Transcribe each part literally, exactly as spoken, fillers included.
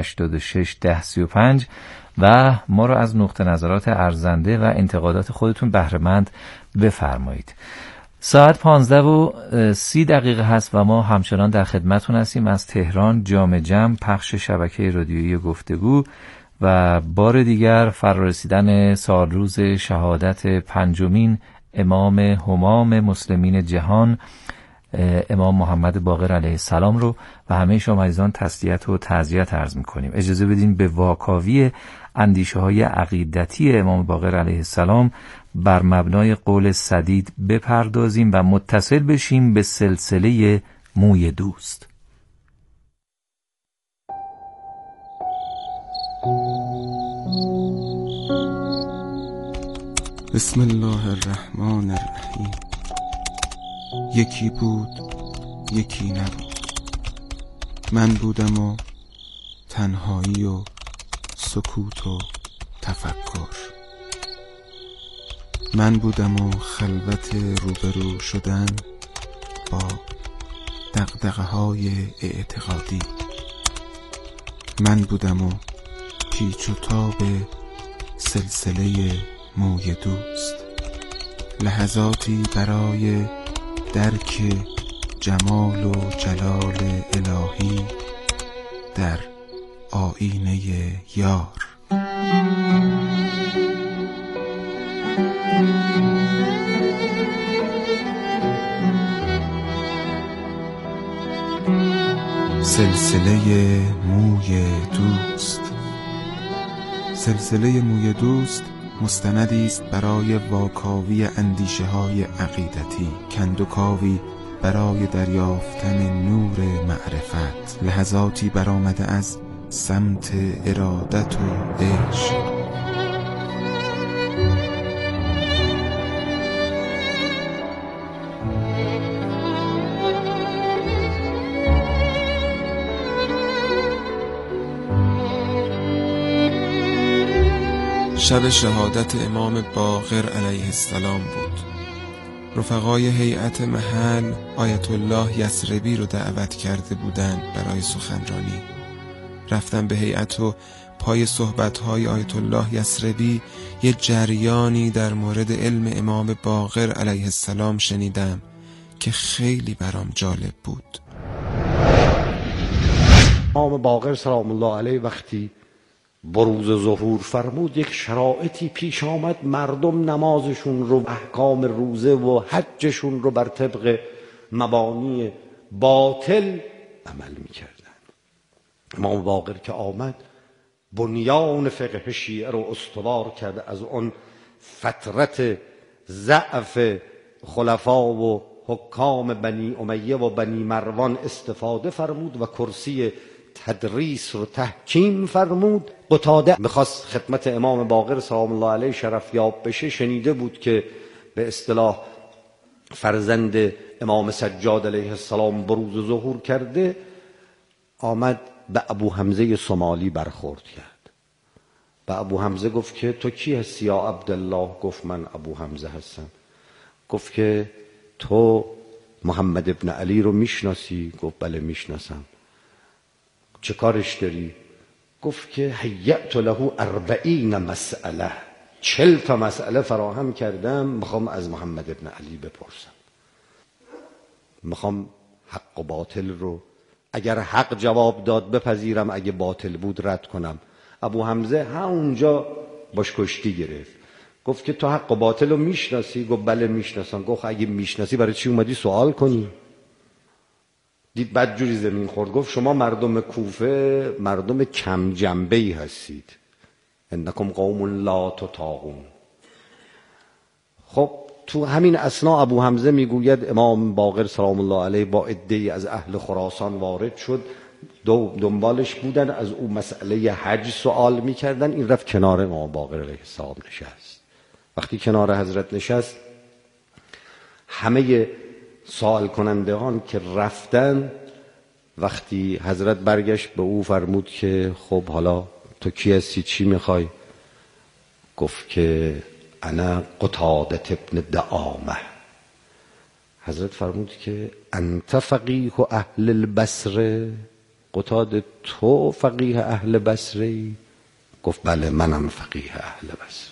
هشتاد و شش ده سی و پنج و ما را از نقطه نظرات ارزنده و انتقادات خودتون بهره مند بفرمایید. ساعت پانزده و سی دقیقه هست و ما همچنان در خدمتون هستیم از تهران، جام جم، پخش شبکه رادیویی گفتگو و بار دیگر فرارسیدن سال روز شهادت پنجمین امام همام مسلمین جهان، امام محمد باقر علیه السلام رو و همه شما عزیزان تسلیت و تعزیت عرض می‌کنیم. اجازه بدین به واکاوی اندیشه های عقیدتی امام باقر علیه السلام بر مبنای قول سدید بپردازیم و متصل بشیم به سلسله موی دوست. بسم الله الرحمن الرحیم. یکی بود یکی نبود، من بودم و تنهایی و سکوت و تفکر، من بودم و خلوت روبرو شدن با دغدغه های اعتقادی، من بودم و پیچ و تاب سلسله موی دوست، لحظاتی برای درک جمال و جلال الهی در آیینه یار. سلسله موی دوست. سلسله موی دوست مستندی است برای واکاوی اندیشه های عقیدتی، کندوکاوی برای دریافتن نور معرفت، لحظاتی برآمده از سمت ارادت و عشق. شب شهادت امام باقر علیه السلام بود. رفقای هیئت محل آیت الله یثربی رو دعوت کرده بودند برای سخنرانی. رفتم به هیئت و پای صحبت‌های آیت الله یثربی یه جریانی در مورد علم امام باقر علیه السلام شنیدم که خیلی برام جالب بود. امام باقر سلام الله علیه وقتی بروز ظهور فرمود، یک شرایطی پیش آمد، مردم نمازشون رو، احکام روزه و حجشون رو بر طبق مبانی باطل عمل می‌کردن. امام باقر که آمد بنیان فقه شیعه رو استوار کرده، از اون فترت ضعف خلفا و حکام بنی امیه و بنی مروان استفاده فرمود و کرسی تدریس رو تحکیم فرمود. قتاده میخواست خدمت امام باقر سلام الله علیه شرفیاب بشه، شنیده بود که به اصطلاح فرزند امام سجاد علیه السلام بروز ظهور کرده، آمد به ابو حمزه سومالی برخورد کرد. به ابو حمزه گفت که تو کی هستی یا عبدالله؟ گفت من ابو حمزه هستم. گفت که تو محمد ابن علی رو میشناسی؟ گفت بله میشناسم. چه کارش داری؟ گفت که حیعت له اربعین مسئله، چل تا مسئله فراهم کردم، میخوام از محمد ابن علی بپرسم، میخوام حق و باطل رو، اگر حق جواب داد بپذیرم، اگه باطل بود رد کنم. ابو حمزه همونجا باش کشتی گرفت. گفت که تو حق و باطل رو میشناسی؟ گفت بله میشناسم. گفت اگه میشناسی برای چی اومدی سوال کنی؟ دید بدجوری زمین خورد. گفت شما مردم کوفه مردم کم جنبه‌ای هستید، انکم قوم لا تطاقون. خب تو همین اثنا ابو حمزه میگوید امام باقر سلام الله علیه با عده‌ای از اهل خراسان وارد شد، دو دنبالش بودن، از او مسئله حج سوال میکردن. این رفت کنار امام باقر علیه السلام نشست. وقتی کنار حضرت نشست، همه سوال کنندگان که رفتن، وقتی حضرت برگشت به او فرمود که خب حالا تو کی هستی، چی میخوای؟ گفت که انا قتاده ابن دعامه. حضرت فرمود که انت فقیه اهل البصره؟ قتاده تو فقیه اهل بصری؟ گفت بله منم فقیه اهل بصره.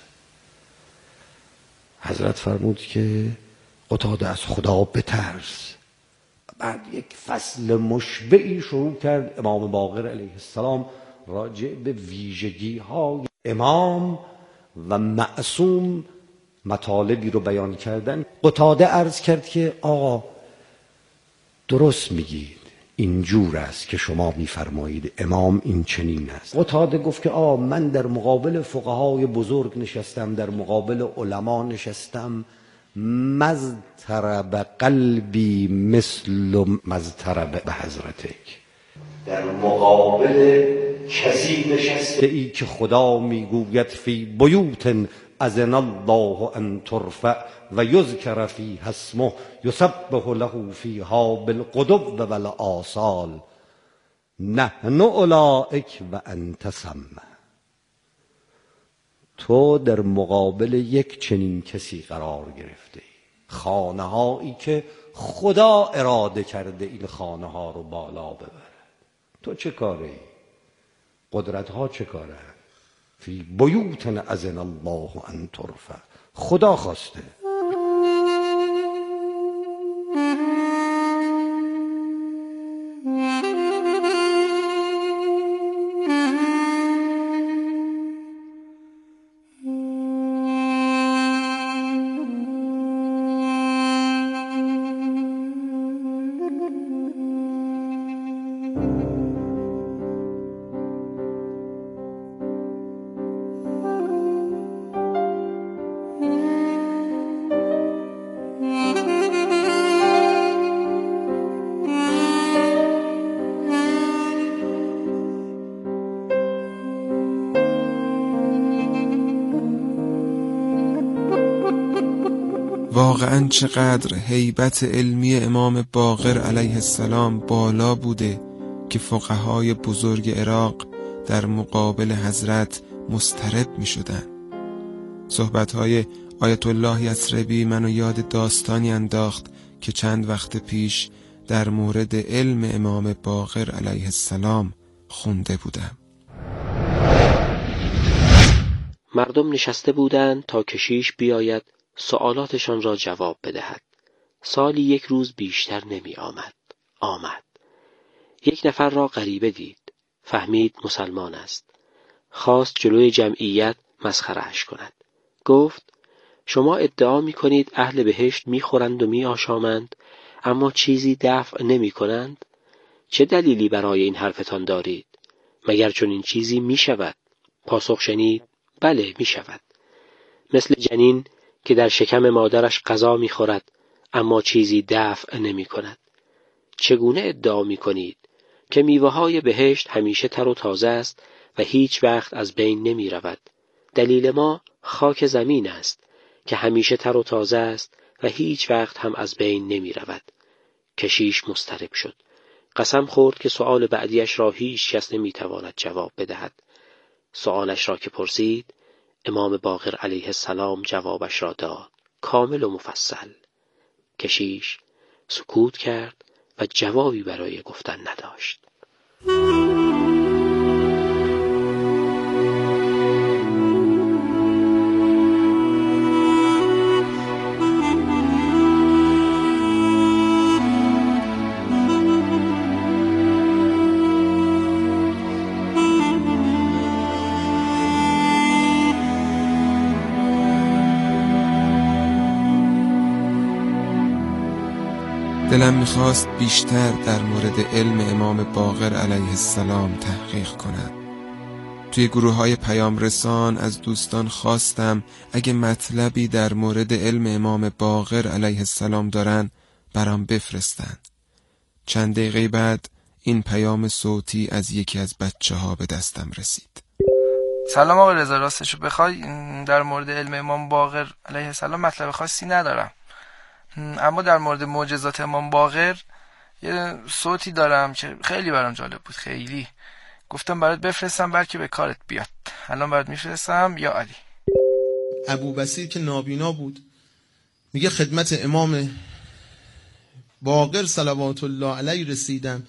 حضرت فرمود که قتاده از خدا بترس. بعد یک فصل مشبعی شروع کرد امام باقر علیه السلام راجع به ویژگی های امام و معصوم مطالبی رو بیان کردن. قتاده عرض کرد که آقا درست میگید، اینجور است که شما میفرمایید امام این چنین است. قتاده گفت که آقا من در مقابل فقهای بزرگ نشستم، در مقابل علما نشستم، مضطرب قلبی مثل مضطرب به حضرتک. در مقابل کسی نشسته ای که خدا میگوید فی بیوت اذن الله ان ترفع و یذکر فیها اسمه یسبح له فیها بالغدو والآصال نحن اولئک و انت سمع. تو در مقابل یک چنین کسی قرار گرفته ای، خانه هایی که خدا اراده کرده این خانه ها رو بالا ببره. تو چه کاره ای؟ قدرت ها چه کاره؟ فی بیوت اذن الله ان ترفع، خدا خواسته. واقعا چقدر هیبت علمی امام باقر علیه السلام بالا بوده که فقهای بزرگ عراق در مقابل حضرت مضطرب می شدن. صحبتهای آیت الله یثربی منو یاد داستانی انداخت که چند وقت پیش در مورد علم امام باقر علیه السلام خونده بودم. مردم نشسته بودند تا کشیش بیاید سوالاتشان را جواب بدهد. سالی یک روز بیشتر نمی آمد. آمد. یک نفر را غریبه دید. فهمید مسلمان است. خواست جلوی جمعیت مسخره‌اش کند. گفت شما ادعا می کنید اهل بهشت می خورند و می آشامند، اما چیزی دفع نمی کنند؟ چه دلیلی برای این حرفتان دارید؟ مگر چون این چیزی می شود؟ پاسخ شنید بله می شود. مثل جنین که در شکم مادرش غذا می خورد اما چیزی دفع نمی کند. چگونه ادعا می کنید که میوه های بهشت همیشه تر و تازه است و هیچ وقت از بین نمی رود؟ دلیل ما خاک زمین است که همیشه تر و تازه است و هیچ وقت هم از بین نمی رود. کشیش مضطرب شد. قسم خورد که سؤال بعدیش را هیچ کس نمی تواند جواب بدهد. سؤالش را که پرسید، امام باقر علیه السلام جوابش را داد، کامل و مفصل. کشیش سکوت کرد و جوابی برای گفتن نداشت. دلم میخواست بیشتر در مورد علم امام باقر علیه السلام تحقیق کنم. توی گروه های پیام رسان از دوستان خواستم اگه مطلبی در مورد علم امام باقر علیه السلام دارن برام بفرستن. چند دقیقه بعد این پیام صوتی از یکی از بچه ها به دستم رسید. سلام آقای رضا، راستشو بخوای در مورد علم امام باقر علیه السلام مطلب خاصی ندارم، اما در مورد معجزات امام باقر یه صوتی دارم که خیلی برام جالب بود. خیلی گفتم برات بفرستم بلکه به کارت بیاد. الان برات میفرستم. یا علی. ابوبصیر که نابینا بود میگه خدمت امام باقر صلوات الله علیه رسیدم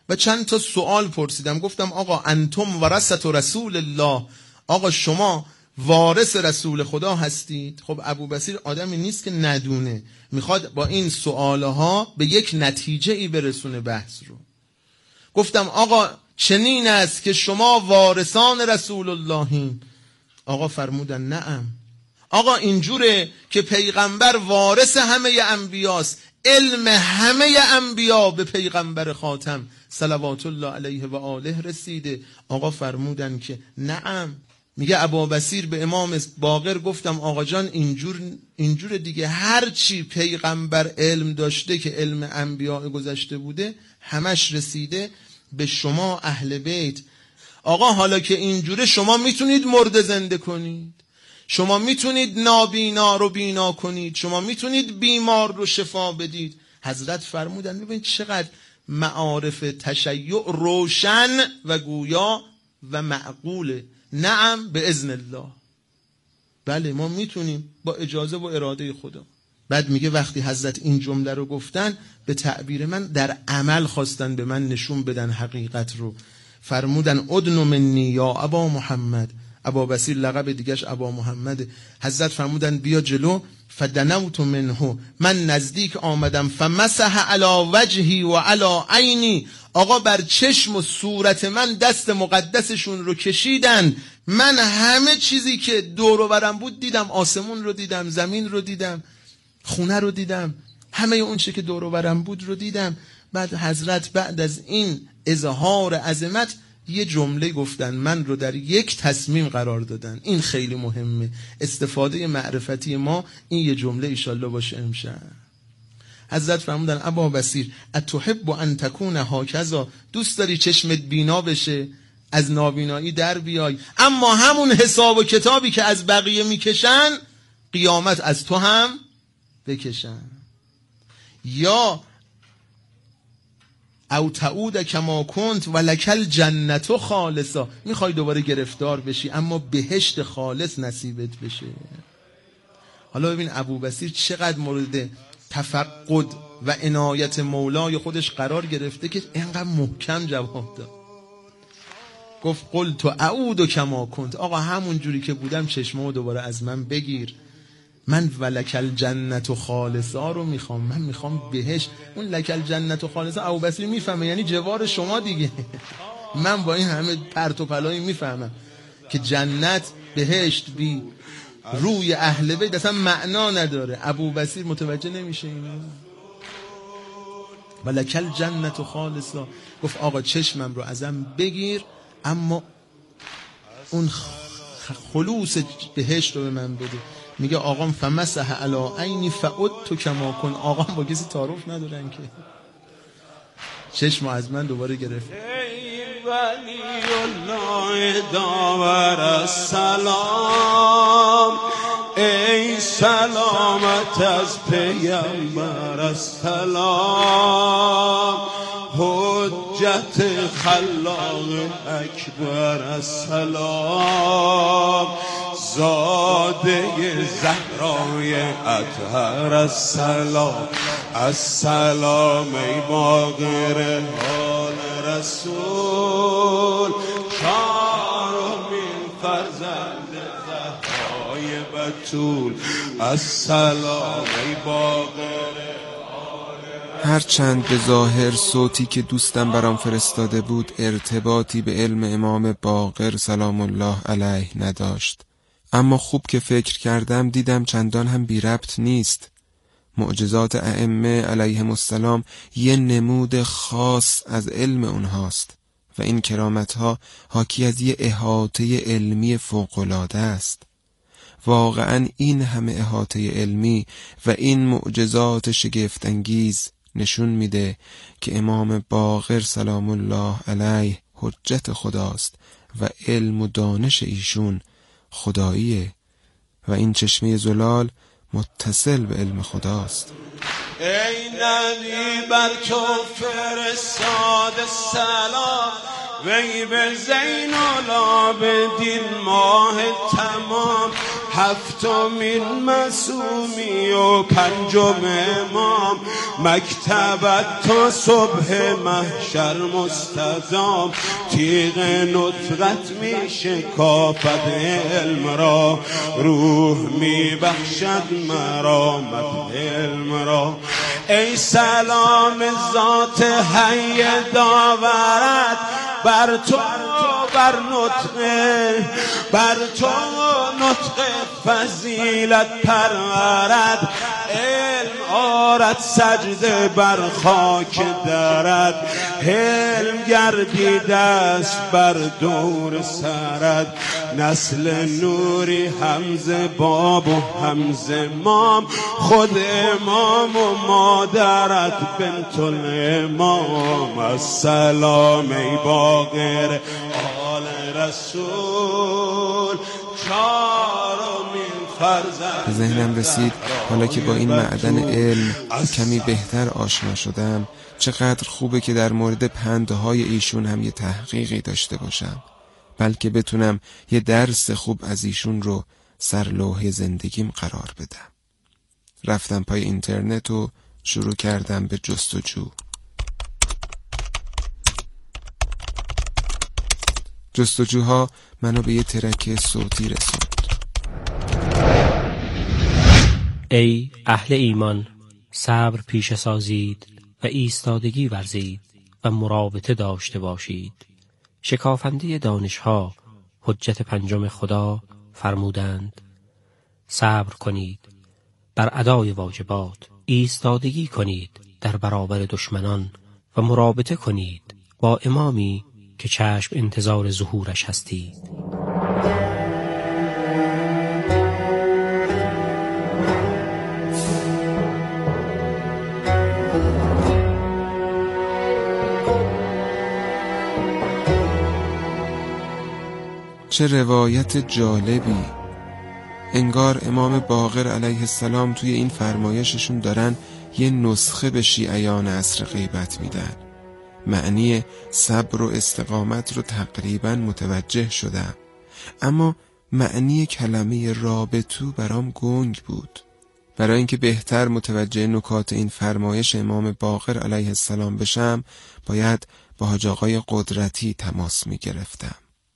و چند تا سوال پرسیدم. گفتم آقا انتم ورثة رسول الله، آقا شما وارث رسول خدا هستید؟ خب ابوبصیر آدمی نیست که ندونه، میخواد با این سوالها به یک نتیجه ای برسونه بحث رو. گفتم آقا چنین است که شما وارثان رسول اللهین؟ آقا فرمودن نعم. آقا اینجوره که پیغمبر وارث همه انبیاست، علم همه انبیا به پیغمبر خاتم صلوات الله علیه و آله رسیده؟ آقا فرمودن که نعم. میگه ابوبصیر به امام باقر گفتم آقا جان اینجور اینجور دیگه، هر چی پیغمبر علم داشته که علم انبیاء گذشته بوده همش رسیده به شما اهل بیت. آقا حالا که اینجوره شما میتونید مرده زنده کنید، شما میتونید نابینا رو بینا کنید، شما میتونید بیمار رو شفا بدید. حضرت فرمودن ببین چقدر معارف تشیع روشن و گویا و معقوله. نعم به اذن الله، بله ما میتونیم با اجازه و اراده خدا. بعد میگه وقتی حضرت این جمله رو گفتن به تعبیر من در عمل خواستن به من نشون بدن حقیقت رو. فرمودن ادن منی یا ابا محمد، ابوبصیر لقب دیگش ابا محمد. حضرت فرمودن بیا جلو. فدنوت منه، من نزدیک آمدم. فمسح علی وجهی و علی عینی، آقا بر چشم و صورت من دست مقدسشون رو کشیدن. من همه چیزی که دور و برم بود دیدم، آسمون رو دیدم، زمین رو دیدم، خونه رو دیدم، همه اون چی که دور و برم بود رو دیدم. بعد حضرت بعد از این اظهار عظمت یه جمله گفتن، من رو در یک تصمیم قرار دادن. این خیلی مهمه، استفاده معرفتی ما این یه جمله ایشالله باشه امشب. حضرت فرمودن ابوبصیر اتحب ان تکون هکذا، دوست داری چشمت بینا بشه، از نابینایی در بیای، اما همون حساب و کتابی که از بقیه میکشن قیامت از تو هم بکشن. یا او تعود کما کنت و لکل جنت خالصا، میخوای دوباره گرفتار بشی اما بهشت خالص نصیبت بشه. حالا ببین ابوبصیر چقدر مورد تفقد و عنایت مولای خودش قرار گرفته که اینقدر محکم جواب داد. گفت قلت اعود کما کنت، آقا همون جوری که بودم چشمو دوباره از من بگیر. من ولکل جنت و خالصا رو میخوام، من میخوام بهشت. اون لکل جنت و خالصا ابوبصیر میفهمه یعنی جوار شما دیگه. من با این همه پرت و پلایی میفهمم که جنت بهشت بی روی اهل بیت اصلا معنا نداره. ابوبصیر متوجه نمیشه اینو. ولکل جنت و خالصا، گفت آقا چشمم رو ازم بگیر اما اون خلوص بهشت رو به من بده. میگه آقام فمسح علی عینی فعدت کما کن، آقام با کسی تعارف ندارن که چشم از من دوباره گرفت. ای ولی الله داور السلام، ای سلامت از پیامبر السلام، حجت خلاق اکبر السلام، زاده زهرای اطهر السلام، السلام ای باقر حال رسول، چهارمین فرزند زهرای بتول، السلام ای باقر. هرچند به ظاهر صوتی که دوستم برام فرستاده بود ارتباطی به علم امام باقر سلام الله علیه نداشت، اما خوب که فکر کردم دیدم چندان هم بی ربط نیست. معجزات ائمه علیهم السلام یه نمود خاص از علم اونهاست و این کرامتها حاکی از یه احاطه علمی فوق‌العاده است. واقعا این همه احاطه علمی و این معجزات شگفت‌انگیز نشون میده که امام باقر سلام الله علیه حجت خداست و علم و دانش ایشون خداییه و این چشمه زلال متصل به علم خداست. ای نبی بر تو فرستاد سلام، وی به زین العابدین ماه تمام، هفتمین معصومی و پنجم امام، مکتبت تا صبح محشر مستدام، تیغ نطقت می شکافد علم را، روح می بخشد مرامت علم را. ای سلام ذات حی داورت بر تو، بر نطق، بر تو نطق فضیلت پرورد، علم آرد سجده بر خاک درد، علم گردیده است بر دور سرد، نسل نوری همز باب و همز امام، خود امام و مادرت بنت الامام. السلام ای باقر آل رسول، چارمین فرزند. به ذهنم رسید حالا که با این معدن علم کمی بهتر آشنا شدم، چقدر خوبه که در مورد پندهای ایشون هم یه تحقیقی داشته باشم، بلکه بتونم یه درس خوب از ایشون رو سر لوح زندگیم قرار بدم. رفتم پای اینترنت و شروع کردم به جستجو. جستجوها منو به یه ترک صوتی رسوند. ای اهل ایمان، صبر پیشه سازید و ایستادگی ورزید و مرابطه داشته باشید. شکافنده دانشها حجت پنجم خدا فرمودند صبر کنید بر ادای واجبات، ایستادگی کنید در برابر دشمنان و مرابطه کنید با امامی که چشم انتظار ظهورش هستید. چه روایت جالبی. انگار امام باقر علیه السلام توی این فرمایششون دارن یه نسخه به شیعیان عصر غیبت میدن. معنی صبر و استقامت رو تقریبا متوجه شدم، اما معنی کلمه رابطو برام گنگ بود. برای اینکه بهتر متوجه نکات این فرمایش امام باقر علیه السلام بشم، باید با حاج آقای قدرتی تماس می گرفتم.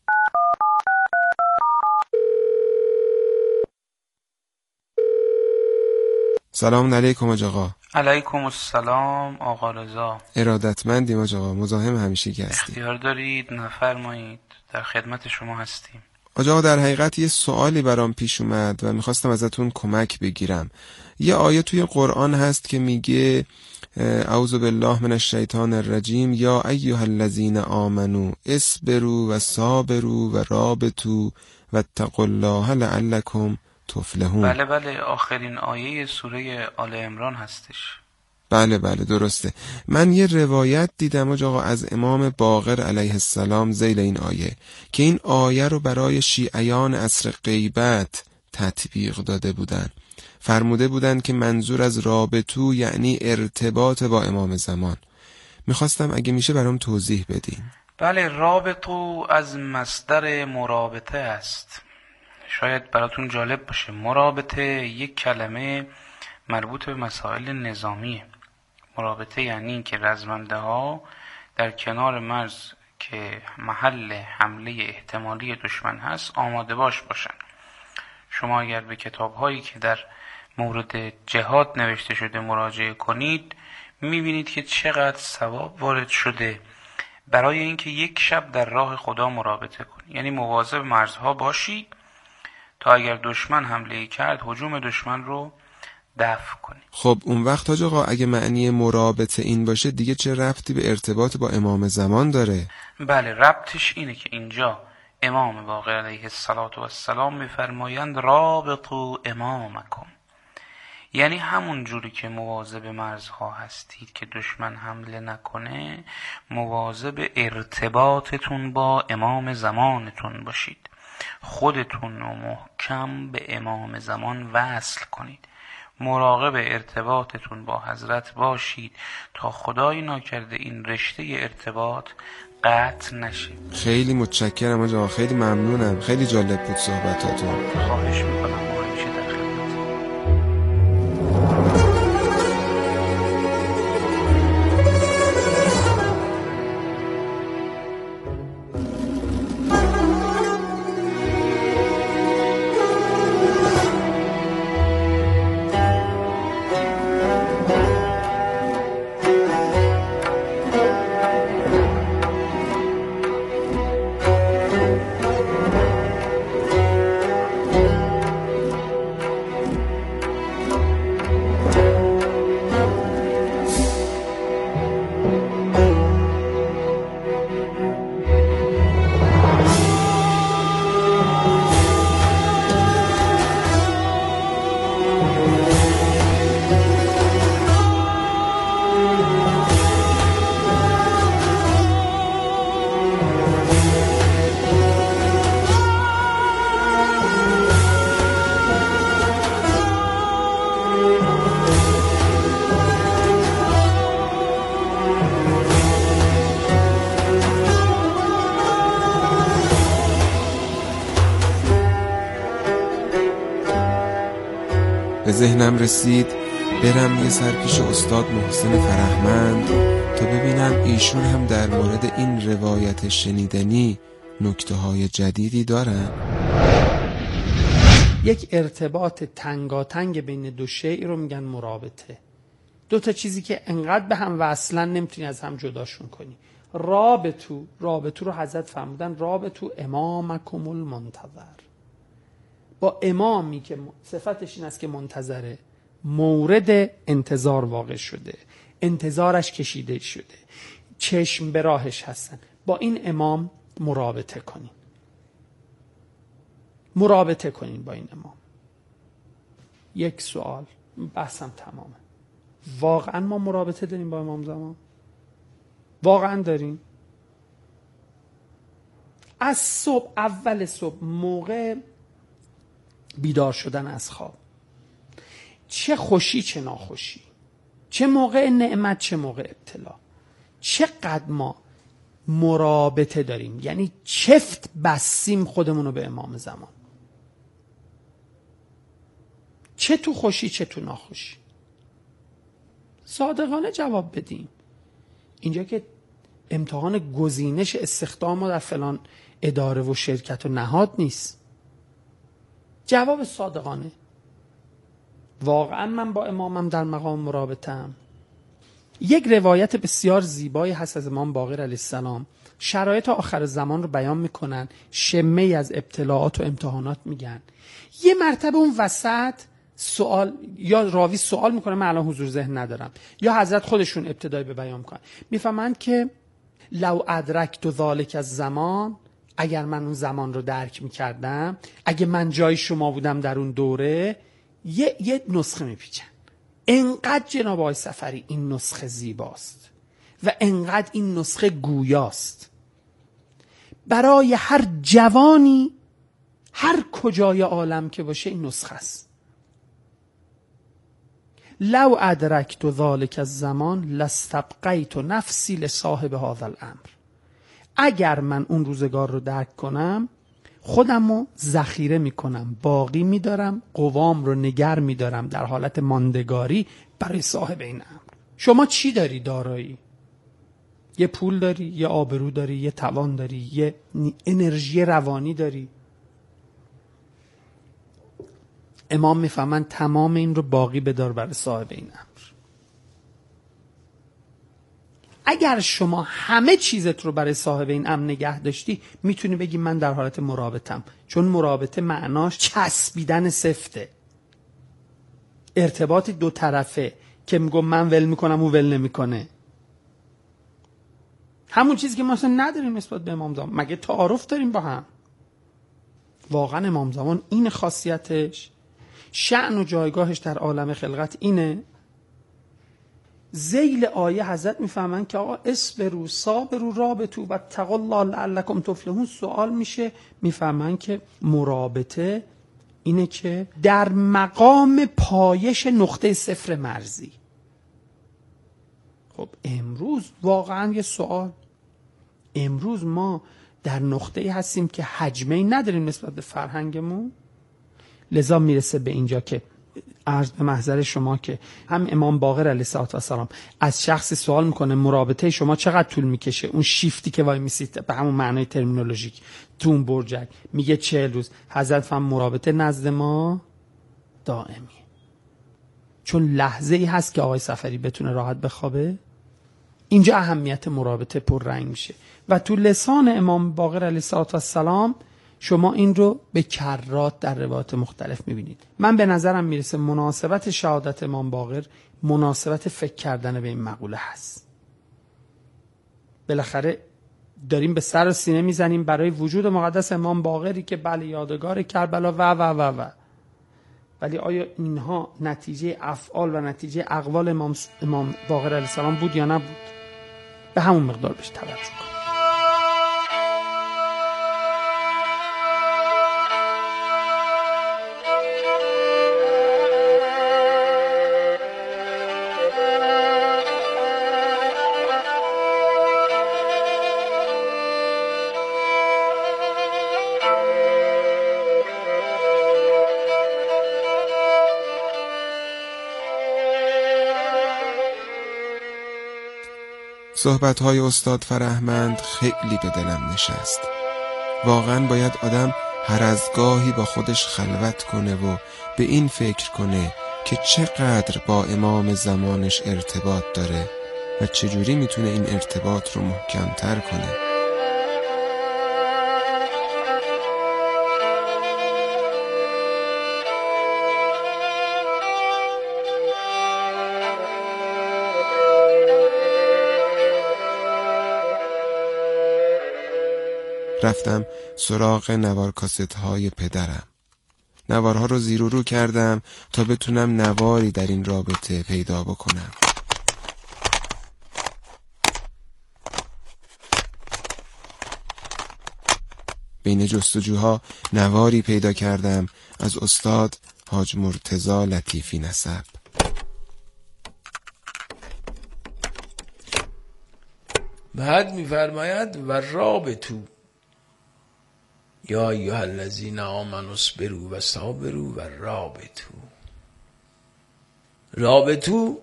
سلام علیکم حاج آقا. علیکم السلام آقا رضا. ارادتمندیم حاج آقا، مزاحم همیشگی هستیم. اختیار دارید، نفرمایید، در خدمت شما هستیم. حاج آقا در حقیقت یه سوالی برام پیش اومد و میخواستم ازتون کمک بگیرم. یه آیه توی قرآن هست که میگه اعوذ بالله من الشیطان الرجیم یا ایها الذین آمنو اصبروا و صابروا و رابطوا واتقوا الله لعلکم تفلحون. بله بله، آخرین آیه سوره آل عمران هستش. بله بله درسته. من یه روایت دیدم آقا از امام باقر علیه السلام ذیل این آیه که این آیه رو برای شیعیان عصر غیبت تطبیق داده بودن. فرموده بودن که منظور از رابطو یعنی ارتباط با امام زمان. میخواستم اگه میشه برام توضیح بدین. بله، رابطو از مصدر مرابطه است. شاید براتون جالب باشه، مرابطه یک کلمه مربوط به مسائل نظامیه. مرابطه یعنی که رزمنده ها در کنار مرز که محل حمله احتمالی دشمن هست آماده باش باشن. شما اگر به کتاب هایی که در مورد جهاد نوشته شده مراجعه کنید، میبینید که چقدر ثواب وارد شده برای اینکه یک شب در راه خدا مرابطه کنی، یعنی مواظب مرزها باشی تا اگر دشمن حمله کرد هجوم دشمن رو دفع کنی. خب اون وقت حاج آقا اگه معنی مرابطه این باشه دیگه چه ربطی به ارتباط با امام زمان داره؟ بله، ربطش اینه که اینجا امام باقر علیه السلام میفرمایند رابطو امامکم، یعنی همون جوری که مواظب مرزها هستید که دشمن حمله نکنه، مواظب ارتباطتون با امام زمانتون باشید. خودتون رو محکم به امام زمان وصل کنید، مراقب ارتباطتون با حضرت باشید تا خدای ناکرده این رشته ارتباط قطع نشه. خیلی متشکرم آقا، خیلی ممنونم، خیلی جالب بود صحبتاتون. خواهش میکنم. به ذهنم رسید برم یه سر پیش استاد محسن فرهمند تا ببینم ایشون هم در مورد این روایت شنیدنی نکته های جدیدی دارن. یک ارتباط تنگاتنگ بین دو شیء رو میگن مرابطه. دو تا چیزی که انقدر به هم وصلن نمیتونی از هم جداشون کنی. رابطو رابطو رو حضرت فرمودن رابطو امامکم المنتظر، با امامی که صفتش این است که منتظره، مورد انتظار واقع شده، انتظارش کشیده شده، چشم به راهش هستن، با این امام مرابطه کنین. مرابطه کنین با این امام. یک سوال، بحثم تمامه. واقعا ما مرابطه داریم با امام زمان؟ واقعا داریم؟ از صبح، اول صبح، موقع بیدار شدن از خواب، چه خوشی چه ناخوشی، چه موقع نعمت چه موقع ابتلا، چقدر ما مرابطه داریم، یعنی چفت بستیم خودمونو به امام زمان، چه تو خوشی چه تو ناخوشی. صادقانه جواب بدیم. اینجا که امتحان گزینش استخدام در فلان اداره و شرکت و نهاد نیست. جواب صادقانه. واقعا من با امامم در مقام مرابطه‌ام. یک روایت بسیار زیبایی هست از امام باقر علیه السلام. شرایط آخر زمان رو بیان میکنن، شمه از ابتلاعات و امتحانات میگن. یه مرتبه اون وسط سوال، یا راوی سوال میکنه، من الان حضور ذهن ندارم، یا حضرت خودشون ابتدای به بیان میکنن، میفهمند که لو ادرکت ذالک از زمان، اگر من اون زمان رو درک میکردم، اگه من جای شما بودم در اون دوره، یه, یه نسخه میپیچن. انقدر جناب آقای سفری این نسخه زیباست و انقدر این نسخه گویاست. برای هر جوانی هر کجای عالم که باشه این نسخه است. لو ادرکت ذالک الزمان لاستبقیت نفسی لصاحب هذا الامر. اگر من اون روزگار رو درک کنم، خودم رو ذخیره میکنم، باقی میدارم، قوام رو نگر میدارم در حالت ماندگاری برای صاحب این امر. شما چی داری دارایی؟ یه پول داری، یه آبرو داری، یه توان داری، یه انرژی روانی داری. امام میفهمن تمام این رو باقی بدار برای صاحب این امر. اگر شما همه چیزت رو برای صاحب این امر نگه داشتی، میتونی بگی من در حالت مرابطم، چون مرابطه معناش چسبیدن سفته، ارتباطی دو طرفه که میگم من ول میکنم او ول نمیکنه. همون چیزی که ما اصلا نداریم نسبت به امام زمان. مگه تعارف داریم با هم؟ واقعا امام زمان این خاصیتش، شأن و جایگاهش در عالم خلقت اینه. ذیل آیه حضرت میفهمن که آقا اصبروا صابروا رابطوا واتقوا الله لعلکم تفلحون. سوال میشه، میفهمن که مرابطه اینه که در مقام پایش نقطه صفر مرزی. خب امروز واقعا یه سوال، امروز ما در نقطه‌ای هستیم که حجمه‌ای نداریم نسبت به فرهنگمون. لذا میرسه به اینجا که عرض به محضر شما که هم امام باقر علیه السلام از شخص سوال میکنه مرابطه شما چقدر طول میکشه؟ اون شیفتی که وای میسید به همون معنای ترمینولوژیک تو اون برجک میگه چهل روز. حضرت فهم مرابطه نزد ما دائمی، چون لحظه ای هست که آقای سفری بتونه راحت بخوابه. اینجا اهمیت مرابطه پررنگ میشه و تو لسان امام باقر علیه السلام شما این رو به کرات در روایات مختلف میبینید. من به نظرم میرسه مناسبت شهادت امام باقر مناسبت فکر کردن به این مقوله هست. بالاخره داریم به سر و سینه میزنیم برای وجود مقدس امام باقری که بله یادگار کربلا و و و و ولی آیا اینها نتیجه افعال و نتیجه اقوال امام, امام باقر علیه السلام بود یا نبود؟ به همون مقدار بهش توجه کنیم. صحبت‌های استاد فرهمند خیلی به دلم نشست. واقعاً باید آدم هر از گاهی با خودش خلوت کنه و به این فکر کنه که چقدر با امام زمانش ارتباط داره و چجوری میتونه این ارتباط رو محکم‌تر کنه. رفتم سراغ نوار کاست های پدرم. نوارها رو زیر و رو کردم تا بتونم نواری در این رابطه پیدا بکنم. بین جستجوها نواری پیدا کردم از استاد حاج مرتضی لطیفی نسب. بعد می‌فرماید و رابطو یا ایها الذین آمنوا اصبروا و صابروا و رابطو. رابطو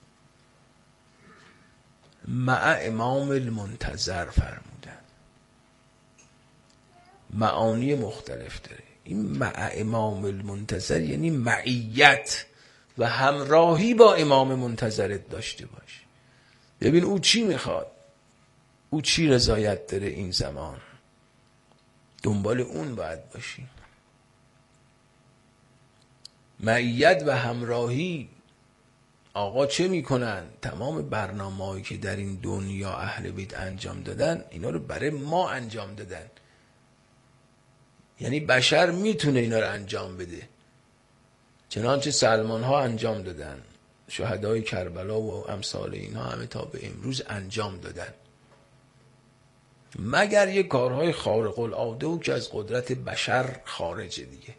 مع امام المنتظر فرمودن. معانی مختلف داره. این مع امام المنتظر یعنی معیت و همراهی با امام منتظرت داشته باش. ببین او چی میخواد، او چی رضایت داره این زمان، دنبال اون باید باشی. معیت و همراهی. آقا چه میکنن؟ تمام برنامه‌هایی که در این دنیا اهل بیت انجام دادن اینا رو برای ما انجام دادن. یعنی بشر میتونه اینا رو انجام بده، چنانچه سلمان ها انجام دادن، شهدای کربلا و امثال اینها همه تا به امروز انجام دادن، مگر یک کارهای خارق العاده و که از قدرت بشر خارجه دیگه.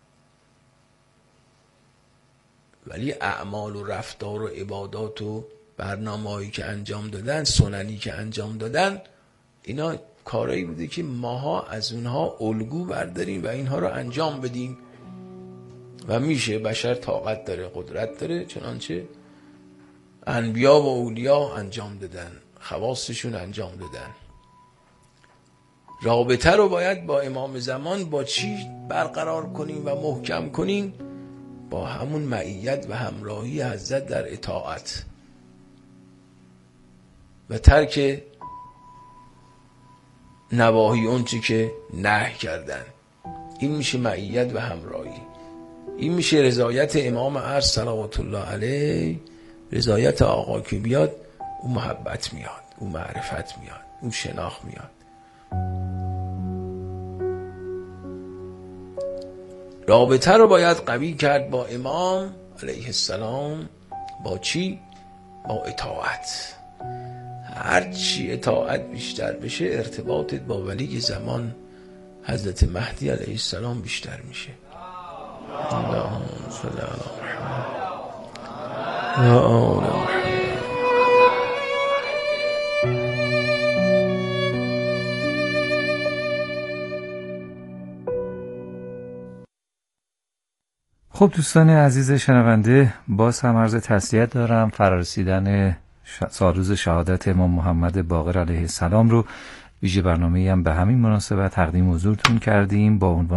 ولی اعمال و رفتار و عبادات و برنامه‌هایی که انجام دادن، سننی که انجام دادن، اینا کارهایی بوده که ماها از اونها الگو برداریم و اینها رو انجام بدیم و میشه. بشر طاقت داره، قدرت داره، چنانچه انبیا و اولیا انجام دادن، خواصشون انجام دادن. رابطه رو باید با امام زمان با چی برقرار کنیم و محکم کنیم؟ با همون معیت و همراهی حضرت در اطاعت و ترک نواهی اون چی که نهی کردن. این میشه معیت و همراهی. این میشه رضایت امام عرض صلوات الله علیه. رضایت آقا که بیاد، اون محبت میاد، اون معرفت میاد، اون شناخت میاد. رابطه رو باید قوی کرد با امام علیه السلام. با چی؟ با اطاعت. هر چی اطاعت بیشتر بشه، ارتباطت با ولی زمان حضرت مهدی علیه السلام بیشتر میشه. اللهم صل علی محمد یا آل محمد. خب دوستان عزیز شنونده، باز هم عرض تسلیت دارم. فرارسیدن سالروز شهادت امام محمد باقر علیه السلام رو ویژه برنامه‌ای هم به همین مناسبت تقدیم حضورتون کردیم با عنوان